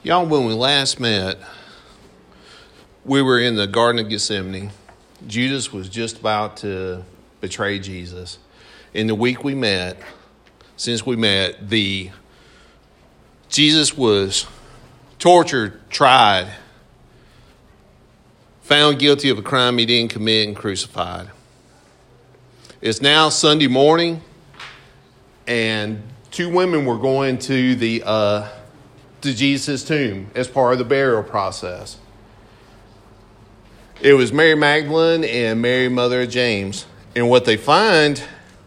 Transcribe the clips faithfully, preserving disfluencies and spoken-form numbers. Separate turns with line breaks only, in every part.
Y'all, when we last met, we were in the Garden of Gethsemane. Judas was just about to betray Jesus. In the week we met, since we met, the Jesus was tortured, tried, found guilty of a crime he didn't commit, and crucified. It's now Sunday morning, and two women were going to the uh, to Jesus' tomb as part of the burial process. It was Mary Magdalene and Mary, mother of James. And what they find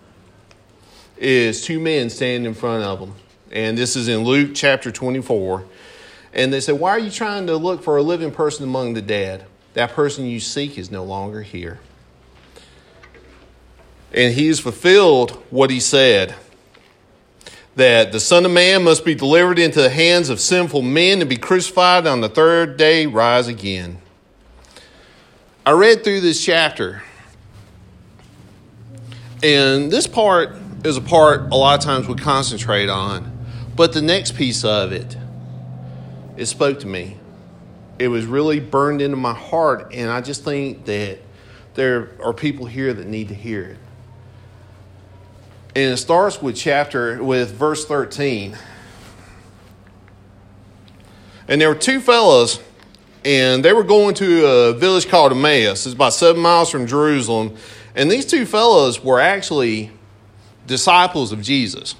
is two men standing in front of them. And this is in Luke chapter twenty-four. And they said, "Why are you trying to look for a living person among the dead? That person you seek is no longer here." And he's fulfilled what he said, that the Son of Man must be delivered into the hands of sinful men and be crucified, on the third day rise again. I read through this chapter, and this part is a part a lot of times we concentrate on, but the next piece of it, it spoke to me. It was really burned into my heart, and I just think that there are people here that need to hear it. And it starts with chapter, with verse thirteen. And there were two fellows, and they were going to a village called Emmaus. It's about seven miles from Jerusalem. And these two fellows were actually disciples of Jesus.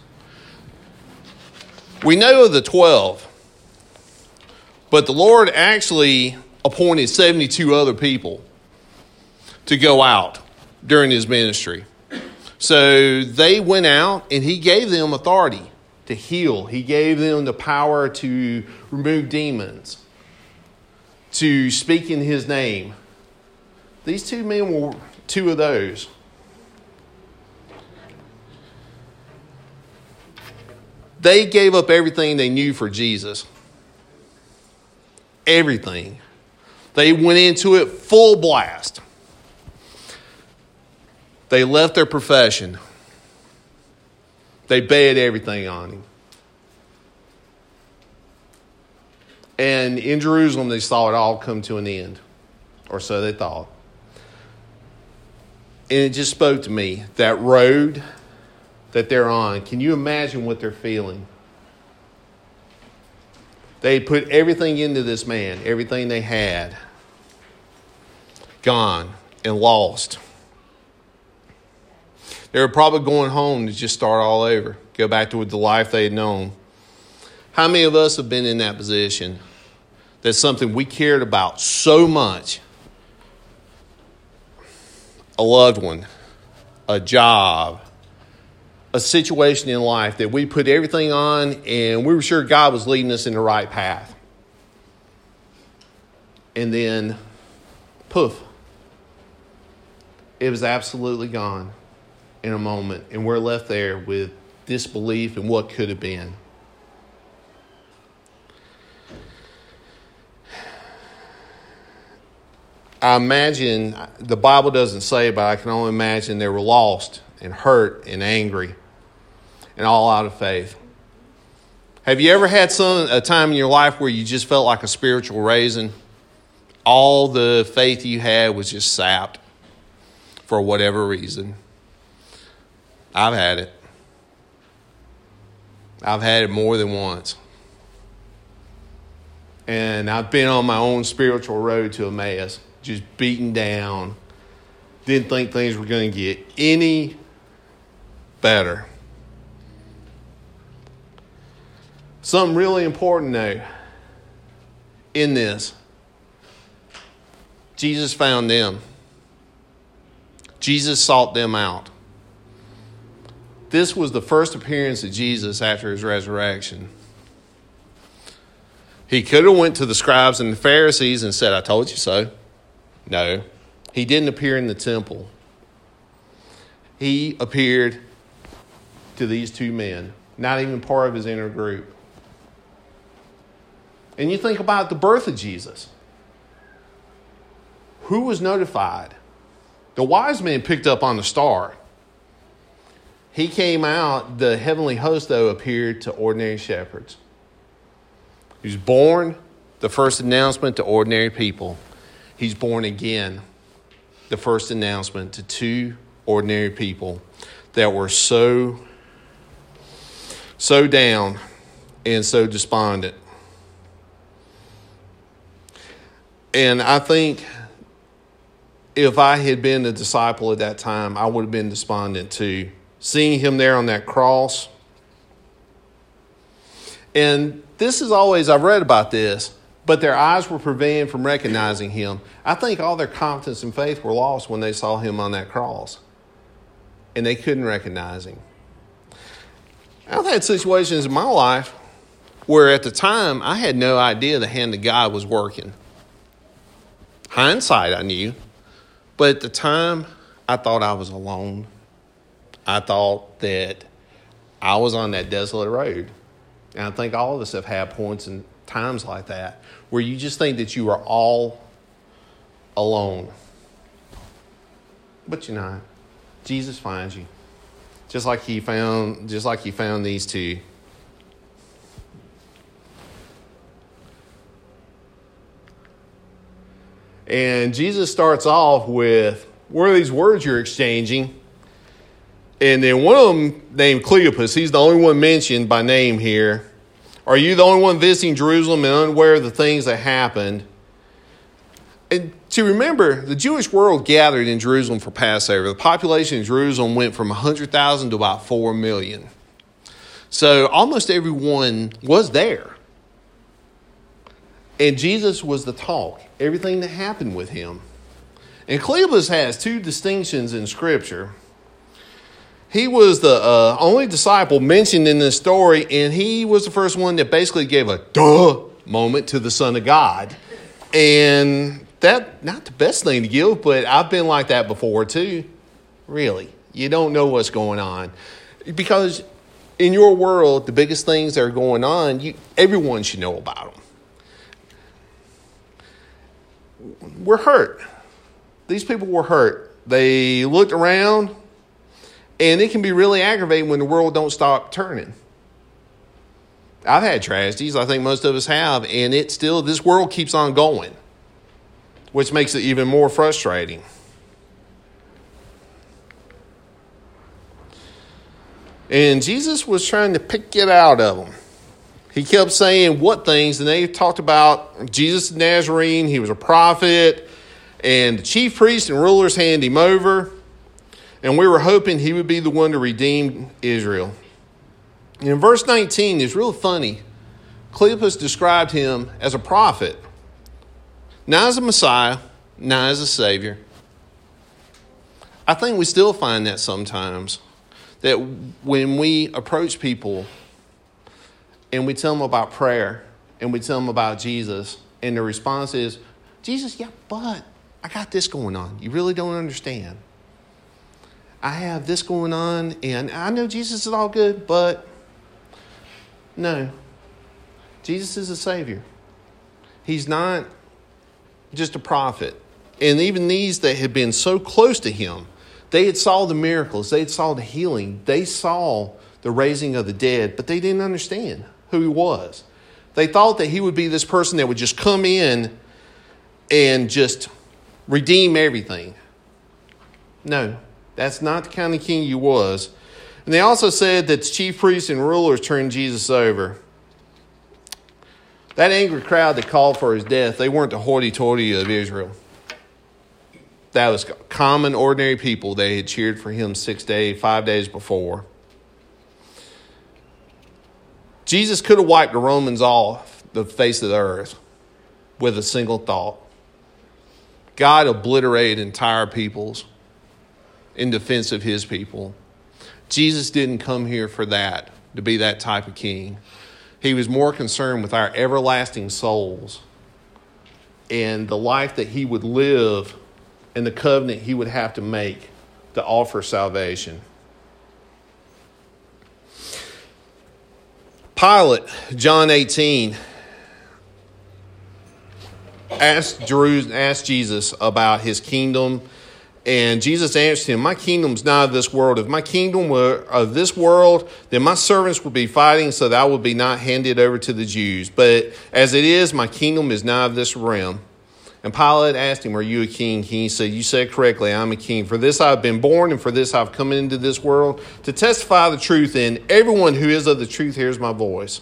We know of the twelve, but the Lord actually appointed seventy-two other people to go out during his ministry. So they went out, and he gave them authority to heal. He gave them the power to remove demons, to speak in his name. These two men were two of those. They gave up everything they knew for Jesus. Everything. They went into it full blast. They left their profession. They bet everything on him. And in Jerusalem, they saw it all come to an end. Or so they thought. And it just spoke to me. That road that they're on, can you imagine what they're feeling? They put everything into this man. Everything they had. Gone and lost. They were probably going home to just start all over. Go back to the life they had known. How many of us have been in that position? That's something we cared about so much. A loved one, a job, a situation in life that we put everything on, and we were sure God was leading us in the right path. And then, poof, it was absolutely gone in a moment, and we're left there with disbelief in what could have been. I imagine, the Bible doesn't say, but I can only imagine they were lost and hurt and angry and all out of faith. Have you ever had some a time in your life where you just felt like a spiritual raisin? All the faith you had was just sapped for whatever reason. I've had it. I've had it more than once. And I've been on my own spiritual road to Emmaus, just beaten down. Didn't think things were going to get any better. Something really important, though, in this. Jesus found them. Jesus sought them out. This was the first appearance of Jesus after his resurrection. He could have went to the scribes and the Pharisees and said, "I told you so." No, he didn't appear in the temple. He appeared to these two men, not even part of his inner group. And you think about the birth of Jesus. Who was notified? The wise men picked up on the star. He came out, the heavenly host, though, appeared to ordinary shepherds. He was born, the first announcement to ordinary people. He's born again, the first announcement to two ordinary people that were so, so down and so despondent. And I think if I had been a disciple at that time, I would have been despondent too. Seeing him there on that cross. And this is always, I've read about this, but their eyes were prevented from recognizing him. I think all their confidence and faith were lost when they saw him on that cross. And they couldn't recognize him. I've had situations in my life where at the time I had no idea the hand of God was working. Hindsight, I knew. But at the time, I thought I was alone. I thought that I was on that desolate road. And I think all of us have had points and times like that where you just think that you are all alone. But you're not. Jesus finds you. Just like he found, just like he found these two. And Jesus starts off with, what are these words you're exchanging? And then one of them named Cleopas, he's the only one mentioned by name here. Are you the only one visiting Jerusalem and unaware of the things that happened? And to remember, the Jewish world gathered in Jerusalem for Passover. The population of Jerusalem went from one hundred thousand to about four million. So almost everyone was there. And Jesus was the talk, everything that happened with him. And Cleopas has two distinctions in Scripture. He was the uh, only disciple mentioned in this story, and he was the first one that basically gave a duh moment to the Son of God. And that, not the best thing to give, but I've been like that before too. Really. You don't know what's going on. Because in your world, the biggest things that are going on, you, everyone should know about them. We're hurt. These people were hurt. They looked around, and it can be really aggravating when the world don't stop turning. I've had tragedies, I think most of us have, and it still, this world keeps on going, which makes it even more frustrating. And Jesus was trying to pick it out of them. He kept saying what things, and they talked about Jesus the Nazarene. He was a prophet, and the chief priests and rulers handed him over, and we were hoping he would be the one to redeem Israel. And in verse nineteen, it's real funny. Cleopas described him as a prophet, not as a Messiah, not as a Savior. I think we still find that sometimes, that when we approach people and we tell them about prayer and we tell them about Jesus, and the response is, Jesus, yeah, but I got this going on. You really don't understand. I have this going on, and I know Jesus is all good, but no. Jesus is a Savior. He's not just a prophet. And even these that had been so close to him, they had saw the miracles, they had saw the healing, they saw the raising of the dead, but they didn't understand who he was. They thought that he would be this person that would just come in and just redeem everything. No, that's not the kind of king he was. And they also said that the chief priests and rulers turned Jesus over. That angry crowd that called for his death, they weren't the hoity-toity of Israel. That was common, ordinary people. They had cheered for him six days, five days before. Jesus could have wiped the Romans off the face of the earth with a single thought. God obliterated entire peoples in defense of his people. Jesus didn't come here for that, to be that type of king. He was more concerned with our everlasting souls and the life that he would live and the covenant he would have to make to offer salvation. Pilate, John eighteen, asked, Jerusalem, asked Jesus about his kingdom And Jesus answered him, my kingdom's not of this world. If my kingdom were of this world, then my servants would be fighting so that I would be not handed over to the Jews. But as it is, my kingdom is not of this realm. And Pilate asked him, are you a king? He said, you said correctly, I'm a king. For this I have been born, and for this I have come into this world, to testify the truth. And everyone who is of the truth hears my voice.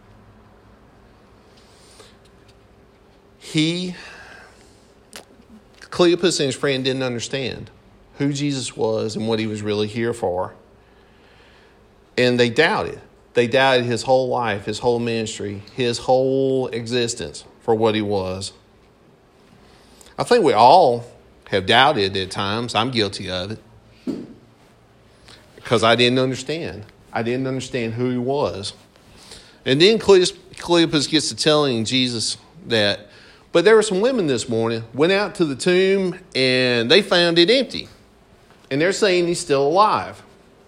He, Cleopas and his friend didn't understand who Jesus was and what he was really here for. And they doubted. They doubted his whole life, his whole ministry, his whole existence for what he was. I think we all have doubted at times. I'm guilty of it. Because I didn't understand. I didn't understand who he was. And then Cleopas gets to telling Jesus that, but there were some women this morning, went out to the tomb, and they found it empty. And they're saying he's still alive.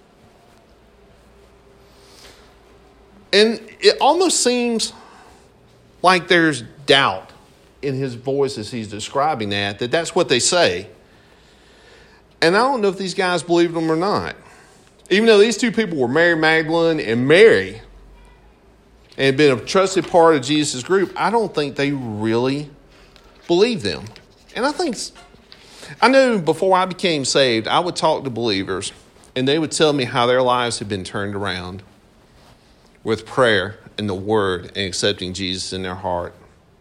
And it almost seems like there's doubt in his voice as he's describing that, that that's what they say. And I don't know if these guys believed them or not. Even though these two people were Mary Magdalene and Mary, and had been a trusted part of Jesus' group, I don't think they really believed them. And I think, I know before I became saved, I would talk to believers, and they would tell me how their lives had been turned around with prayer and the word and accepting Jesus in their heart.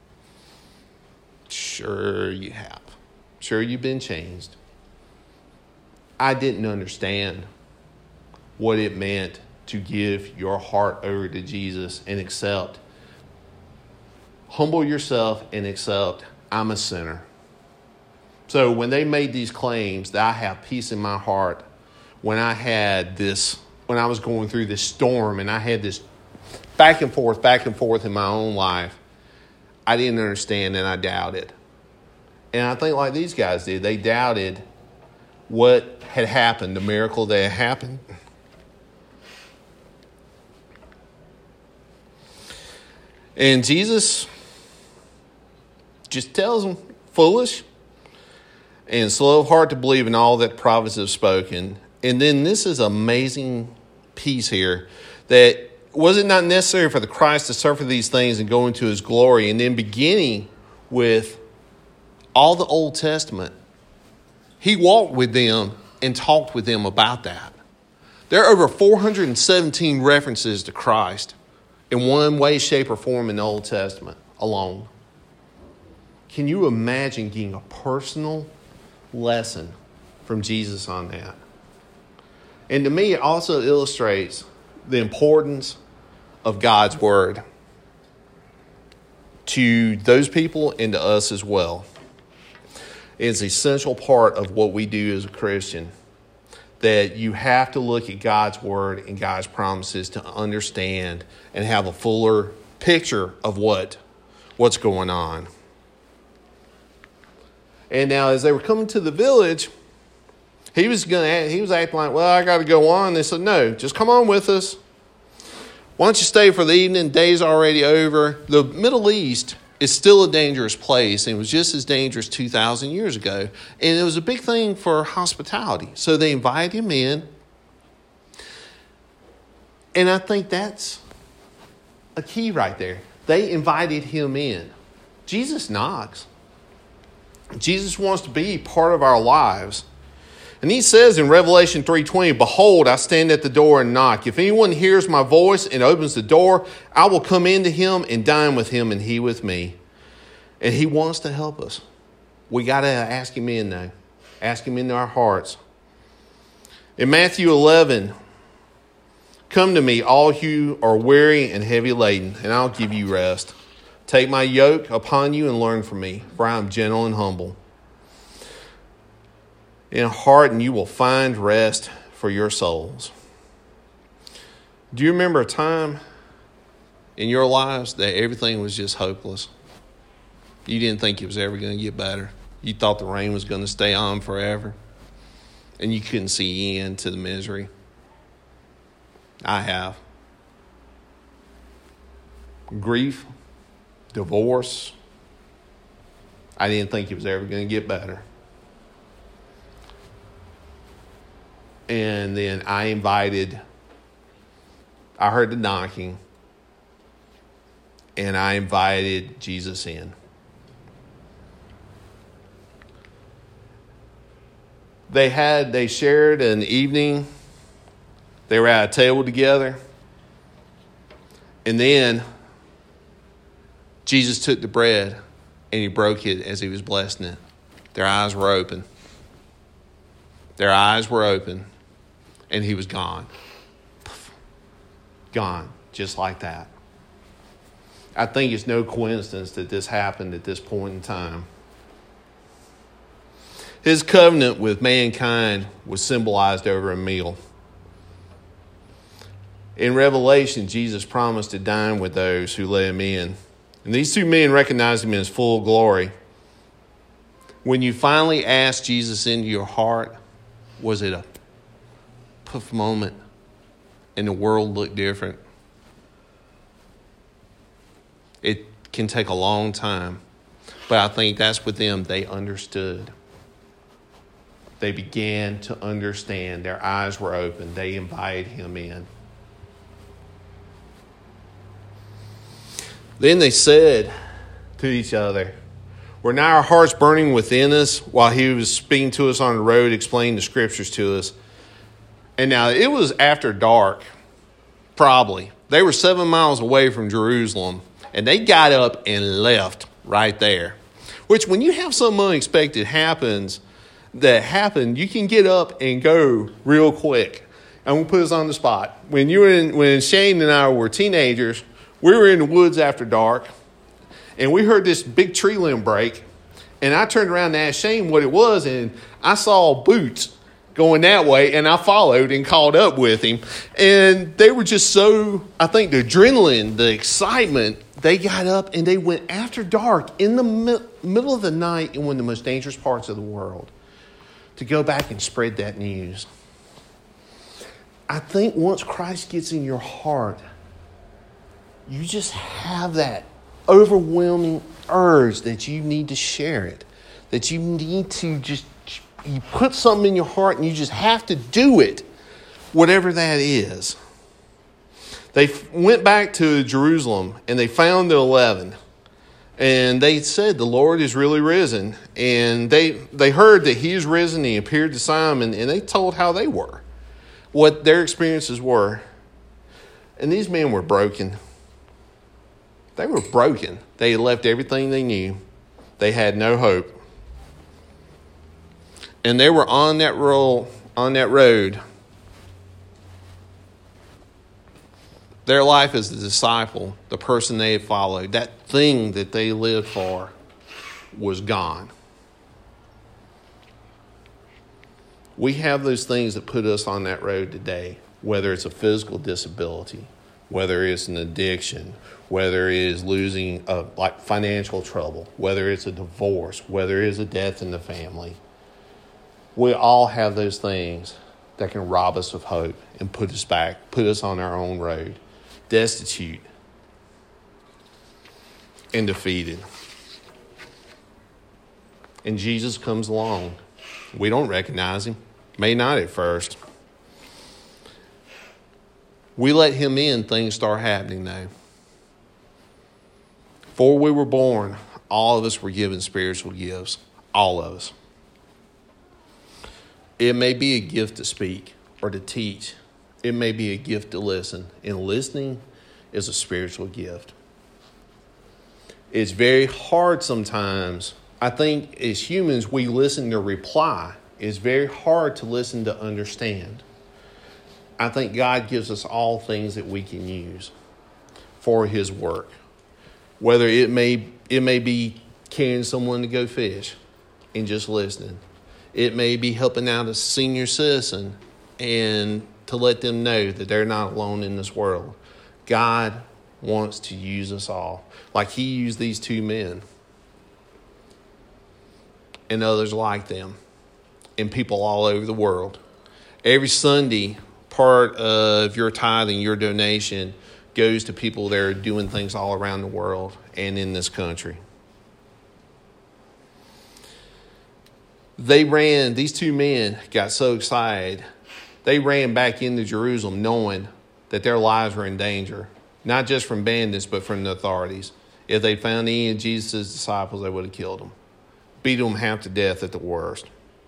Sure you have. Sure you've been changed. I didn't understand what it meant to give your heart over to Jesus and accept. Humble yourself and accept, I'm a sinner. So when they made these claims that I have peace in my heart, when I had this, when I was going through this storm and I had this back and forth, back and forth in my own life, I didn't understand and I doubted. And I think like these guys did, they doubted what had happened, the miracle that had happened. And Jesus just tells them, foolish and slow of heart to believe in all that prophets have spoken. And then this is amazing piece here, that was it not necessary for the Christ to suffer these things and go into his glory? And then beginning with all the Old Testament, he walked with them and talked with them about that. There are over four hundred seventeen references to Christ in one way, shape, or form in the Old Testament alone. Can you imagine getting a personal lesson from Jesus on that? And to me, it also illustrates the importance of God's word to those people and to us as well. It's an essential part of what we do as a Christian, that you have to look at God's word and God's promises to understand and have a fuller picture of what, what's going on. And now as they were coming to the village, he was going to, he was acting like, well, I got to go on. They said, no, just come on with us. Why don't you stay for the evening? Day's already over. The Middle East is still a dangerous place, and it was just as dangerous two thousand years ago. And it was a big thing for hospitality. So they invited him in. And I think that's a key right there. They invited him in. Jesus knocks. Jesus wants to be part of our lives. And he says in Revelation three twenty, behold, I stand at the door and knock. If anyone hears my voice and opens the door, I will come into him and dine with him and he with me. And he wants to help us. We got to ask him in though. Ask him into our hearts. In Matthew eleven, come to me, all who are weary and heavy laden, and I'll give you rest. Take my yoke upon you and learn from me, for I am gentle and humble in heart, and you will find rest for your souls. Do you remember a time in your lives that everything was just hopeless? You didn't think it was ever going to get better. You thought the rain was going to stay on forever, and you couldn't see end to the misery. I have. Grief, divorce. I didn't think it was ever going to get better. And then I invited, I heard the knocking, and I invited Jesus in. They had, they shared an evening. They were at a table together. And then Jesus took the bread and he broke it as he was blessing it. Their eyes were open. Their eyes were open. And he was gone. Gone, just like that. I think it's no coincidence that this happened at this point in time. His covenant with mankind was symbolized over a meal. In Revelation, Jesus promised to dine with those who let him in. And these two men recognized him in his full glory. When you finally asked Jesus into your heart, was it a poof moment and the world looked different? It can take a long time, but I think that's with them. They understood. They began to understand. Their eyes were open. They invited him in. Then they said to each other, were now our hearts burning within us while he was speaking to us on the road, explaining the scriptures to us? And now it was after dark, probably. They were seven miles away from Jerusalem, and they got up and left right there. Which, when you have something unexpected happens, that happened, you can get up and go real quick. I'm going to put us on the spot. When you were in, when Shane and I were teenagers, we were in the woods after dark, and we heard this big tree limb break, and I turned around and asked Shane what it was, and I saw boots going that way, and I followed and caught up with him. And they were just so, I think the adrenaline, the excitement, they got up and they went after dark in the mi- middle of the night in one of the most dangerous parts of the world to go back and spread that news. I think once Christ gets in your heart, you just have that overwhelming urge that you need to share it, that you need to just, you put something in your heart and you just have to do it, whatever that is. They went back to Jerusalem and they found the eleven. And they said, the Lord is really risen. And they they heard that he is risen. He appeared to Simon, and they told how they were, what their experiences were. And these men were broken. They were broken. They had left everything they knew. They had no hope. And they were on that roll, on that road. Their life as a disciple, the person they had followed, that thing that they lived for, was gone. We have those things that put us on that road today, whether it's a physical disability, whether it's an addiction, whether it is losing uh, like financial trouble, whether it's a divorce, whether it is a death in the family. We all have those things that can rob us of hope and put us back, put us on our own road, destitute and defeated. And Jesus comes along. We don't recognize him, may not at first. We let him in, things start happening though. Before we were born, all of us were given spiritual gifts. All of us. It may be a gift to speak or to teach. It may be a gift to listen. And listening is a spiritual gift. It's very hard sometimes. I think as humans, we listen to reply. It's very hard to listen to understand. I think God gives us all things that we can use for his work. Whether it may it may be carrying someone to go fish and just listening. It may be helping out a senior citizen and to let them know that they're not alone in this world. God wants to use us all. Like he used these two men and others like them and people all over the world. Every Sunday, part of your tithing, your donation, goes to people that are doing things all around the world and in this country. They ran, these two men got so excited they ran back into Jerusalem knowing that their lives were in danger, not just from bandits, but from the authorities. If they found any of Jesus' disciples, they would have killed them, beat them half to death at the worst.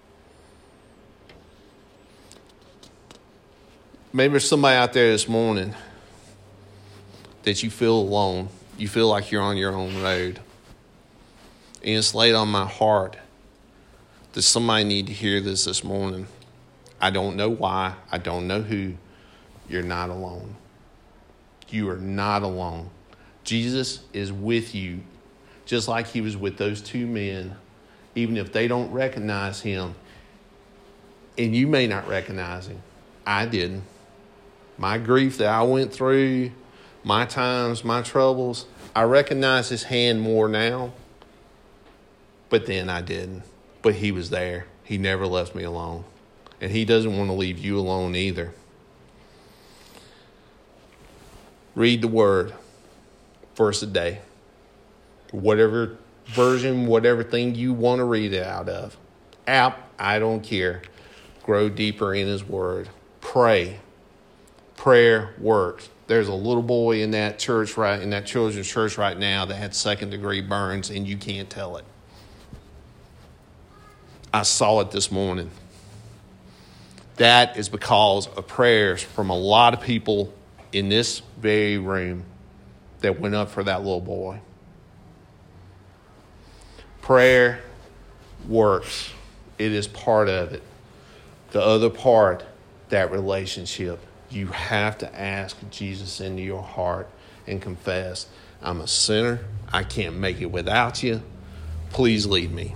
Maybe there's somebody out there this morning that you feel alone. You feel like you're on your own road. And it's laid on my heart that somebody need to hear this this morning. I don't know why. I don't know who. You're not alone. You are not alone. Jesus is with you, just like he was with those two men, even if they don't recognize him. And you may not recognize him. I didn't. My grief that I went through, my times, my troubles, I recognize his hand more now. But then I didn't. But he was there. He never left me alone. And he doesn't want to leave you alone either. Read the word verse a day. Whatever version, whatever thing you want to read it out of. App, I don't care. Grow deeper in his word. Pray. Prayer works. There's a little boy in that church, right, in that children's church right now that had second degree burns, and you can't tell it. I saw it this morning. That is because of prayers from a lot of people in this very room that went up for that little boy. Prayer works. It is part of it. The other part, that relationship. You have to ask Jesus into your heart and confess, I'm a sinner. I can't make it without you. Please lead me.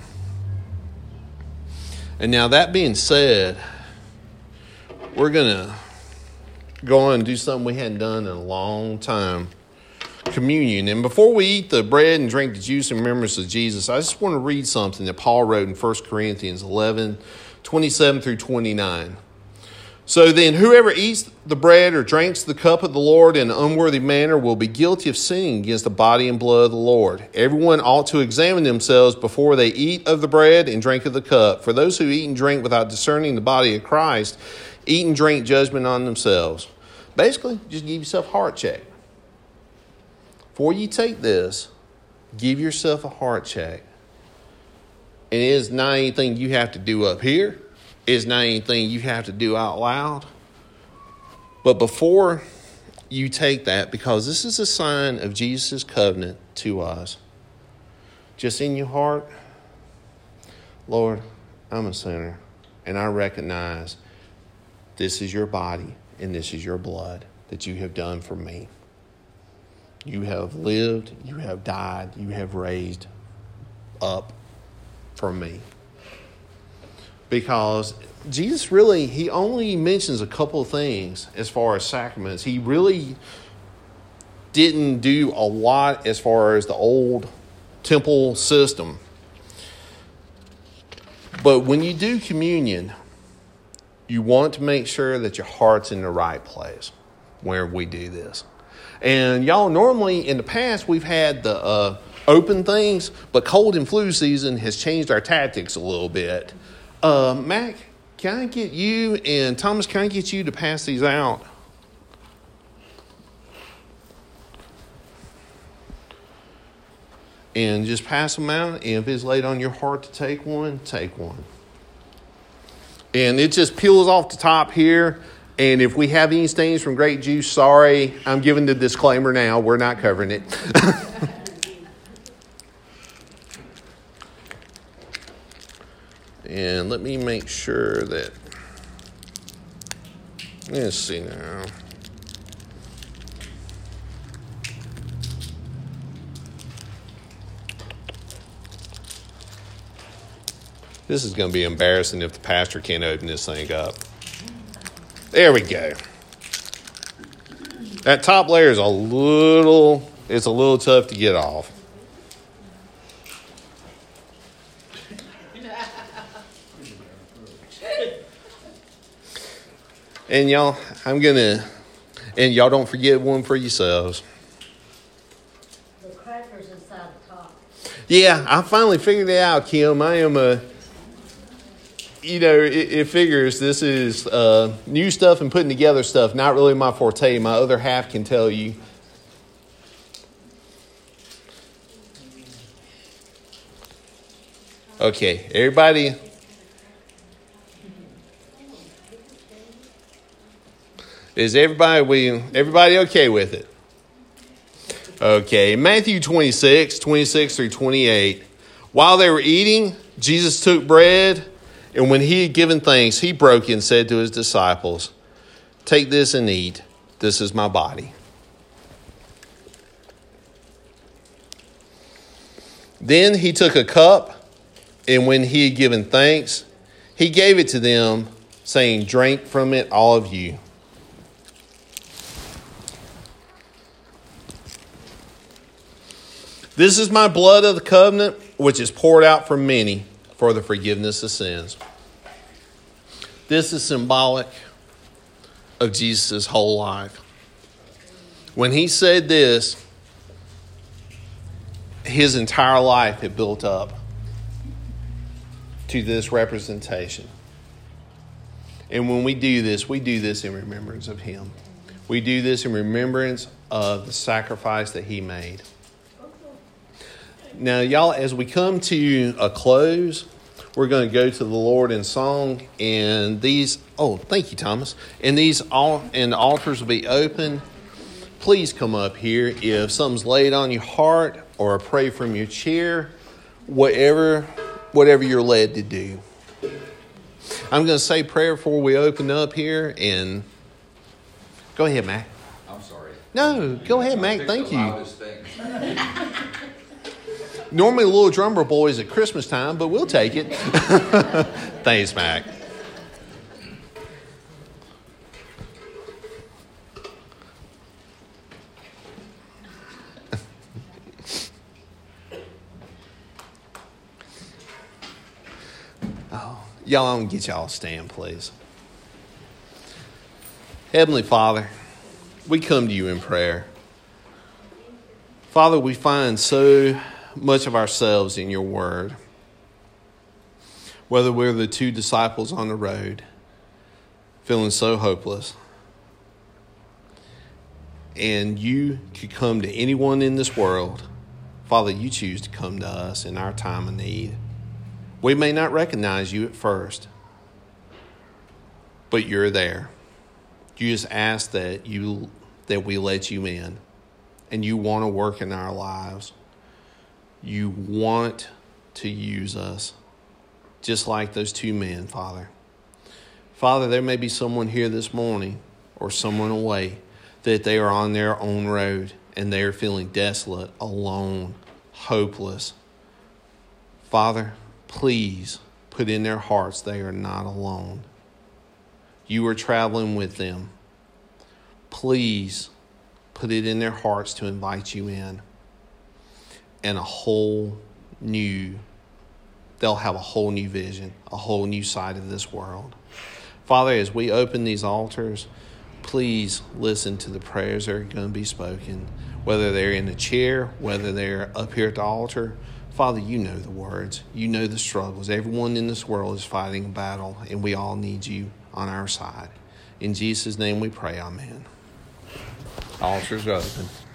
And now that being said, we're going to go on and do something we hadn't done in a long time. Communion. And before we eat the bread and drink the juice in remembrance of Jesus, I just want to read something that Paul wrote in First Corinthians eleven, twenty-seven through twenty-nine. So then whoever eats the bread or drinks the cup of the Lord in an unworthy manner will be guilty of sinning against the body and blood of the Lord. Everyone ought to examine themselves before they eat of the bread and drink of the cup. For those who eat and drink without discerning the body of Christ, eat and drink judgment on themselves. Basically, just give yourself a heart check. Before you take this, give yourself a heart check. And it is not anything you have to do up here. It's not anything you have to do out loud. But before you take that, because this is a sign of Jesus' covenant to us, just in your heart, Lord, I'm a sinner, and I recognize this is your body and this is your blood that you have done for me. You have lived, you have died, you have raised up for me. Because Jesus really, he only mentions a couple of things as far as sacraments. He really didn't do a lot as far as the old temple system. But when you do communion, you want to make sure that your heart's in the right place where we do this. And y'all, normally in the past, we've had the uh, open things, but cold and flu season has changed our tactics a little bit. Uh, Mac, can I get you and Thomas, can I get you to pass these out? And just pass them out. And if it's laid on your heart to take one, take one. And it just peels off the top here. And if we have any stains from grape juice, sorry, I'm giving the disclaimer now. We're not covering it. And let me make sure that, let's see now. This is going to be embarrassing if the pastor can't open this thing up. There we go. That top layer is a little, it's a little tough to get off. And y'all, I'm going to, and y'all don't forget one for yourselves.
The crackers inside the top.
Yeah, I finally figured it out, Kim. I am a, you know, it, it figures this is uh, new stuff and putting together stuff, not really my forte. My other half can tell you. Okay, everybody. Is everybody we everybody okay with it? Okay, Matthew twenty-six, twenty-six through twenty-eight. While they were eating, Jesus took bread, and when he had given thanks, he broke it and said to his disciples, "Take this and eat. This is my body." Then he took a cup, and when he had given thanks, he gave it to them, saying, "Drink from it, all of you. This is my blood of the covenant, which is poured out for many for the forgiveness of sins." This is symbolic of Jesus' whole life. When he said this, his entire life had built up to this representation. And when we do this, we do this in remembrance of him. We do this in remembrance of the sacrifice that he made. Now, y'all, as we come to a close, we're going to go to the Lord in song, and these, oh, thank you, Thomas. And these, all, and the altars will be open. Please come up here if something's laid on your heart or pray from your chair, whatever, whatever you're led to do. I'm going to say prayer before we open up here, and go ahead, Mac.
I'm sorry.
No, go ahead, Mac. Thank you. Normally the little drummer boys at Christmas time, but we'll take it. Thanks, Mac. Oh, y'all, I'm going to get y'all to stand, please. Heavenly Father, we come to you in prayer. Father, we find so much of ourselves in your word. Whether we're the two disciples on the road, feeling so hopeless, and you could come to anyone in this world, Father, you choose to come to us in our time of need. We may not recognize you at first, but you're there. You just ask that you that we let you in, and you want to work in our lives. You want to use us, just like those two men, Father. Father, there may be someone here this morning or someone away that they are on their own road and they are feeling desolate, alone, hopeless. Father, please put in their hearts they are not alone. You are traveling with them. Please put it in their hearts to invite you in. And a whole new, they'll have a whole new vision, a whole new side of this world. Father, as we open these altars, please listen to the prayers that are going to be spoken, whether they're in the chair, whether they're up here at the altar. Father, you know the words. You know the struggles. Everyone in this world is fighting a battle, and we all need you on our side. In Jesus' name we pray, amen. Altars are open.